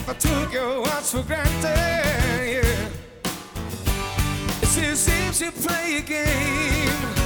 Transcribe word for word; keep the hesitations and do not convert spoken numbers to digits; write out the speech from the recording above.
I took your watch for granted, yeah. It seems you play a game.